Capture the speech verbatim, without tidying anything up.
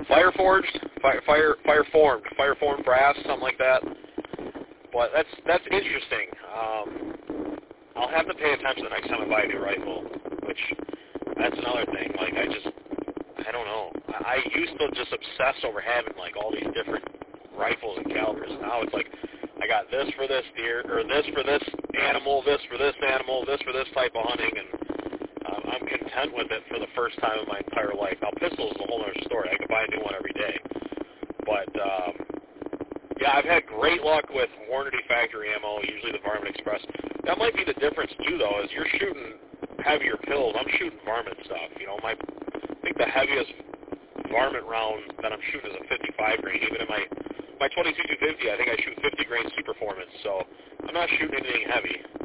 fire forged, fire, fire, fire formed, fire formed brass, something like that. But that's that's interesting. Um, I'll have to pay attention the next time I buy a new rifle, which that's another thing. Like I just, I don't know. I, I used to just obsess over having like all these different rifles and calibers. Now it's like I got this for this deer, or this for this animal, this for this animal, this for this type of hunting, and um, I'm content with it for the first time in my entire life. Now pistols is a whole other story. I could buy a new one every day, but. Um, Yeah, I've had great luck with Warranty Factory ammo, usually the Varmint Express. That might be the difference, too, though, is you're shooting heavier pills. I'm shooting varmint stuff. You know, my I think the heaviest varmint round that I'm shooting is a fifty-five grain. Even in my, my twenty-two two fifty, I think I shoot fifty grain Superformance, so I'm not shooting anything heavy.